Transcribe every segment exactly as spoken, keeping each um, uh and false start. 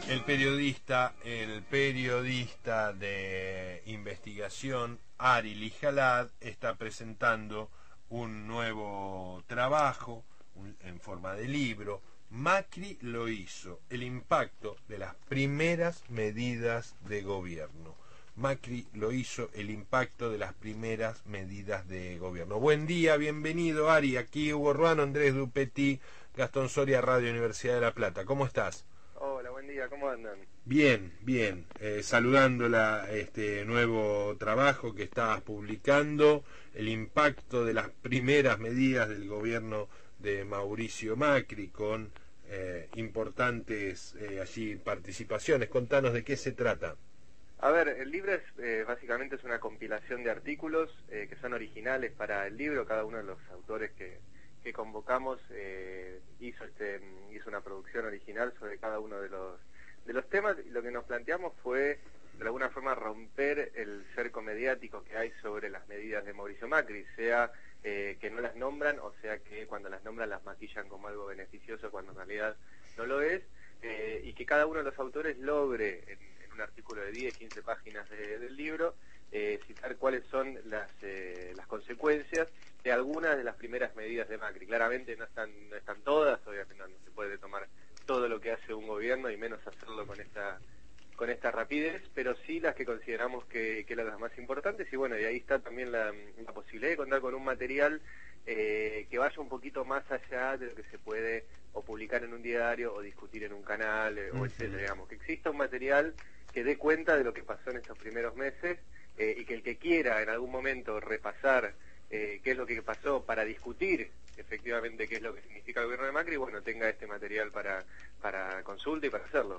El periodista, el periodista de investigación Ari Lijalad está presentando un nuevo trabajo un, en forma de libro. Macri lo hizo, el impacto de las primeras medidas de gobierno. Macri lo hizo, el impacto de las primeras medidas de gobierno. Buen día, bienvenido Ari, aquí Hugo Ruano, Andrés Dupetí, Gastón Soria, Radio Universidad de La Plata. ¿Cómo estás? Hola, buen día, ¿cómo andan? Bien, bien, eh, saludándola este nuevo trabajo que estás publicando, el impacto de las primeras medidas del gobierno de Mauricio Macri con eh, importantes eh, allí participaciones. Contanos de qué se trata. A ver, el libro es eh, básicamente es una compilación de artículos eh, que son originales para el libro. Cada uno de los autores que, que convocamos eh, hizo este hizo una producción original sobre cada uno de los de los temas. Y lo que nos planteamos fue de alguna forma romper el cerco mediático que hay sobre las medidas de Mauricio Macri, sea eh, que no las nombran, o sea que cuando las nombran las maquillan como algo beneficioso cuando en realidad no lo es, eh, y que cada uno de los autores logre en, en un artículo de diez, quince páginas de, del libro eh, citar cuáles son las eh, las consecuencias de algunas de las primeras medidas de Macri. Claramente no están no están todas, obviamente no, no se puede tomar todo lo que hace un gobierno y menos hacerlo con esta con esta rapidez, pero sí las que consideramos que, que eran las más importantes. Y bueno, y ahí está también la, la posibilidad de contar con un material eh, que vaya un poquito más allá de lo que se puede o publicar en un diario o discutir en un canal eh, o Uh-huh. etcétera. Digamos, que exista un material que dé cuenta de lo que pasó en estos primeros meses eh, y que el que quiera en algún momento repasar eh, qué es lo que pasó para discutir efectivamente qué es lo que significa el gobierno de Macri, bueno, tenga este material para, para consulta y para hacerlo.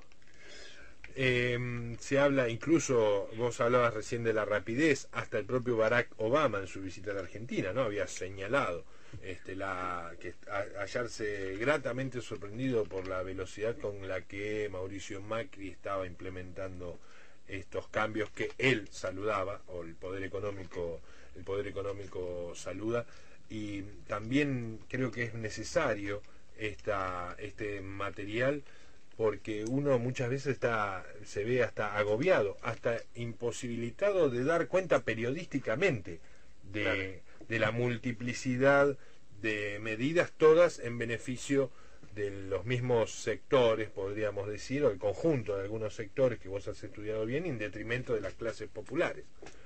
Eh, se habla, incluso vos hablabas recién de la rapidez, hasta el propio Barack Obama en su visita a la Argentina, ¿no? Había señalado este, la, que a, hallarse gratamente sorprendido por la velocidad con la que Mauricio Macri estaba implementando estos cambios que él saludaba, o el poder económico, el poder económico saluda, y también creo que es necesario esta, este material, porque uno muchas veces está se ve hasta agobiado, hasta imposibilitado de dar cuenta periodísticamente de, Claro. de la multiplicidad de medidas, todas en beneficio de los mismos sectores, podríamos decir, o el conjunto de algunos sectores que vos has estudiado bien, en detrimento de las clases populares.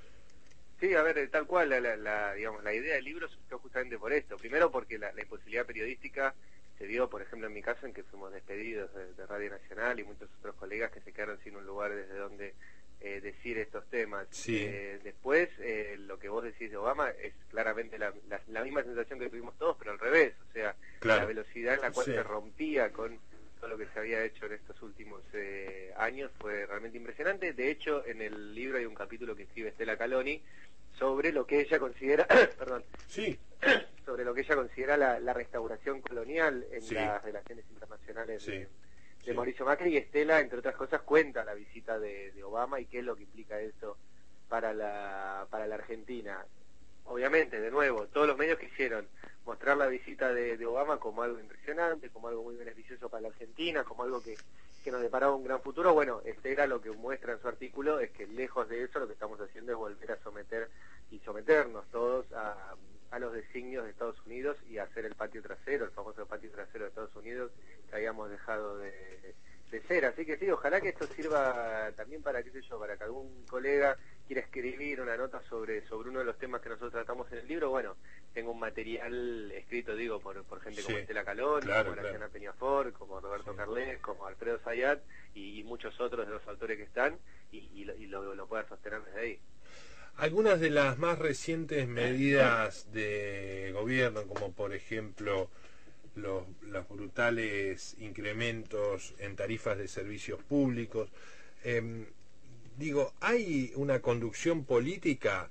Sí, a ver, tal cual, la, la, la, digamos, la idea del libro surgió justamente por esto. Primero porque la, la imposibilidad periodística se dio, por ejemplo, en mi caso, en que fuimos despedidos de, de Radio Nacional y muchos otros colegas que se quedaron sin un lugar desde donde eh, decir estos temas. Sí. Eh, después, eh, lo que vos decís de Obama es claramente la, la, la misma sensación que tuvimos todos, pero al revés. O sea, Claro. la velocidad en la cual Sí. se rompía con todo lo que se había hecho en estos últimos eh, años fue realmente impresionante. De hecho, en el libro hay un capítulo que escribe Estela Caloni sobre lo que ella considera, perdón, Sí, sobre lo que ella considera la, la restauración colonial en Sí. las relaciones internacionales Sí. de, de Sí. Mauricio Macri, y Estela, entre otras cosas, cuenta la visita de, de Obama y qué es lo que implica eso para la, para la Argentina. Obviamente, de nuevo, todos los medios quisieron mostrar la visita de, de Obama como algo impresionante, como algo muy beneficioso para la Argentina, como algo que, que nos deparaba un gran futuro. Bueno, Estela lo que muestra en su artículo es que lejos de eso lo que estamos haciendo es volver a someter y someternos todos a, a los designios de Estados Unidos y hacer el patio trasero, el famoso patio trasero de Estados Unidos que habíamos dejado de, de ser. Así que sí, ojalá que esto sirva también para, qué sé yo, para que algún colega quiera escribir una nota sobre sobre uno de los temas que nosotros tratamos en el libro. Bueno, tengo un material escrito, digo, por, por gente Sí, como Estela Caloni, claro, como claro. Graciana Peñafort, como Roberto Sí. Carles, como Alfredo Zayat y, y muchos otros de los autores que están, y, y, lo, y lo, lo pueda sostener desde ahí. Algunas de las más recientes medidas de gobierno, como por ejemplo los, los brutales incrementos en tarifas de servicios públicos, eh, digo, ¿hay una conducción política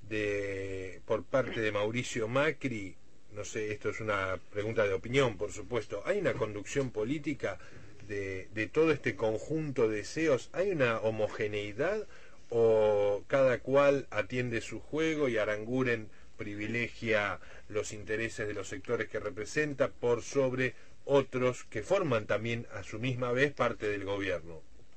de por parte de Mauricio Macri? No sé, esto es una pregunta de opinión, por supuesto. ¿Hay una conducción política de, de todo este conjunto de deseos? ¿Hay una homogeneidad o cada cual atiende su juego y Aranguren privilegia los intereses de los sectores que representa por sobre otros que forman también a su misma vez parte del gobierno?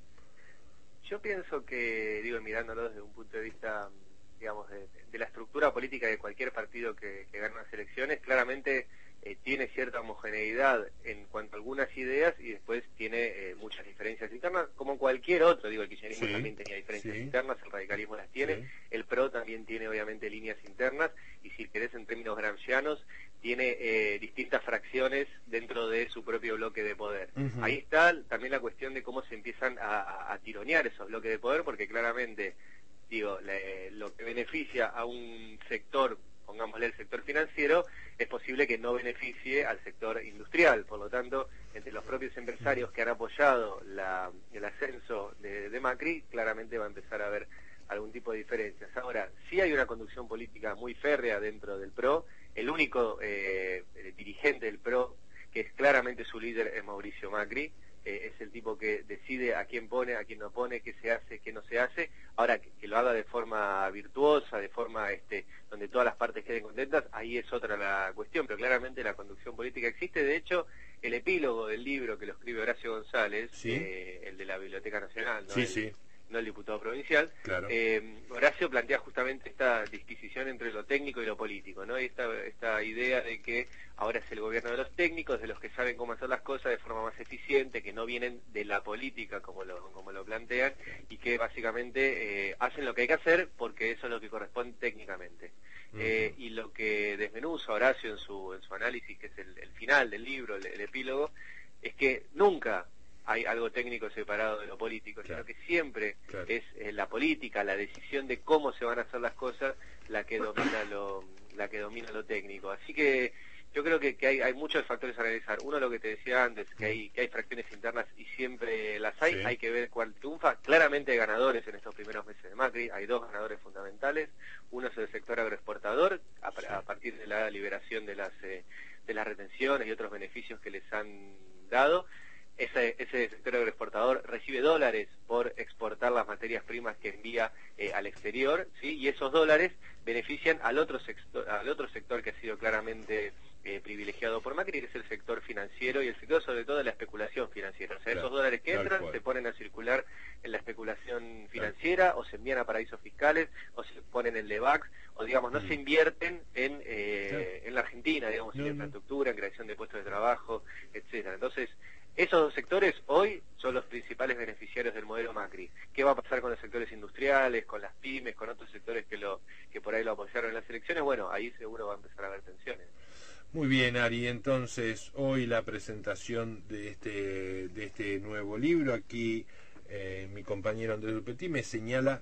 Yo pienso que, digo, mirándolo desde un punto de vista, digamos, de, de la estructura política de cualquier partido que, que gane unas elecciones, claramente eh, tiene cierta homogeneidad en cuanto a algunas ideas y después tiene eh, muchas diferencias internas, como cualquier otro. Digo, el kirchnerismo sí, también tenía diferencias sí. internas, el radicalismo las tiene, Sí. el P R O también tiene obviamente líneas internas y, si querés en términos gramscianos, tiene eh, distintas fracciones dentro de su propio bloque de poder. Uh-huh. Ahí está también la cuestión de cómo se empiezan a, a, a tironear esos bloques de poder, porque claramente, digo, le, lo que beneficia a un sector, pongámosle el sector financiero, es posible que no beneficie al sector industrial. Por lo tanto, entre los propios empresarios que han apoyado la, el ascenso de, de Macri, claramente va a empezar a haber algún tipo de diferencias. Ahora, sí hay una conducción política muy férrea dentro del P R O. El único eh, dirigente del P R O que es claramente su líder es Mauricio Macri. Eh, es el tipo que decide a quién pone, a quién no pone, qué se hace, qué no se hace. Ahora, que, que lo haga de forma virtuosa, de forma este, donde todas las partes queden contentas, ahí es otra la cuestión, pero claramente la conducción política existe. De hecho, el epílogo del libro que lo escribe Horacio González, ¿Sí? eh, el de la Biblioteca Nacional, ¿no? Sí, el, sí. no el diputado provincial, Claro. eh, Horacio plantea justamente esta disquisición entre lo técnico y lo político, ¿no? Y esta, esta idea de que ahora es el gobierno de los técnicos, de los que saben cómo hacer las cosas de forma más eficiente, que no vienen de la política como lo, como lo plantean, y que básicamente eh, hacen lo que hay que hacer porque eso es lo que corresponde técnicamente. Uh-huh. eh, y lo que desmenuza Horacio en su, en su análisis, que es el, el final del libro, el, el epílogo, es que nunca hay algo técnico separado de lo político, claro, sino que siempre claro. es eh, la política, la decisión de cómo se van a hacer las cosas, la que domina lo, la que domina lo técnico. Así que yo creo que, que hay, hay muchos factores a analizar. Uno, lo que te decía antes, que hay, que hay fracciones internas y siempre las hay, sí. Hay que ver cuál triunfa. Claramente hay ganadores en estos primeros meses de Macri, hay dos ganadores fundamentales. Uno es el sector agroexportador, a, sí. a partir de la liberación de las, eh, de las retenciones y otros beneficios que les han dado. Ese, ese sector agroexportador recibe dólares por exportar las materias primas que envía eh, al exterior, ¿sí? Y esos dólares benefician al otro sector, al otro sector que ha sido claramente eh, privilegiado por Macri, que es el sector financiero y el sector sobre todo de la especulación financiera. O sea, claro, esos dólares que entran se ponen a circular en la especulación financiera, claro, o se envían a paraísos fiscales, o se ponen en LEVAX, o digamos, no mm. se invierten en, eh, claro. en la Argentina, digamos, no, en infraestructura, en creación de puestos de trabajo, etcétera. Entonces, esos dos sectores hoy son los principales beneficiarios del modelo Macri. ¿Qué va a pasar con los sectores industriales, con las pymes, con otros sectores que lo que por ahí lo apoyaron en las elecciones? Bueno, ahí seguro va a empezar a haber tensiones. Muy bien, Ari. Entonces, hoy la presentación de este de este nuevo libro. Aquí eh, mi compañero Andrés Dupetí me señala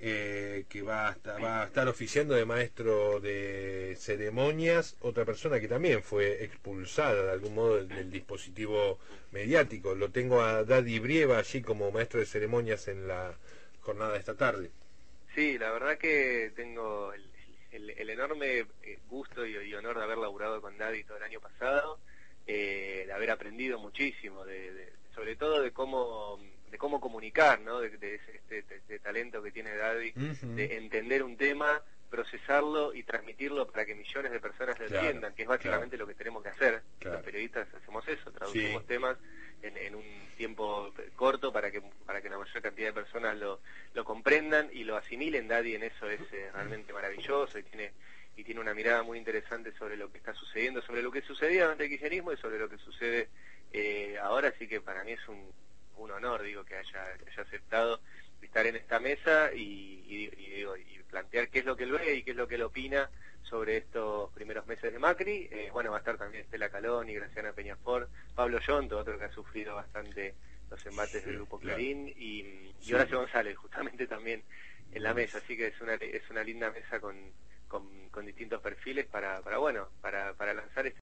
eh, que va a, estar, va a estar oficiando de maestro de ceremonias otra persona que también fue expulsada de algún modo del, del dispositivo mediático. Lo tengo a Daddy Brieva allí como maestro de ceremonias en la jornada de esta tarde. Sí, la verdad que tengo el, el, el enorme gusto y, y honor de haber laburado con Daddy todo el año pasado, eh, de haber aprendido muchísimo, de, de, sobre todo de cómo de cómo comunicar, ¿no? De, de este, de este talento que tiene Daddy, uh-huh. de entender un tema, procesarlo y transmitirlo para que millones de personas lo claro, entiendan, que es básicamente claro. lo que tenemos que hacer. Claro. Los periodistas hacemos eso, traducimos sí. temas en, en un tiempo corto para que para que la mayor cantidad de personas lo, lo comprendan y lo asimilen. Daddy en eso es eh, realmente maravilloso y tiene y tiene una mirada muy interesante sobre lo que está sucediendo, sobre lo que sucedía durante el kirchnerismo y sobre lo que sucede eh, ahora, así que para mí es un un honor, digo, que haya, que haya aceptado estar en esta mesa y, y, y, digo, y plantear qué es lo que él ve y qué es lo que él opina sobre estos primeros meses de Macri. Eh, bueno, va a estar también Estela Caloni, Graciana Peñafort, Pablo Yonto, otro que ha sufrido bastante los embates sí, del Grupo Clarín, claro. y, y Horacio sí. González, justamente también en la mesa, así que es una es una linda mesa con, con, con distintos perfiles para, para bueno, para, para lanzar este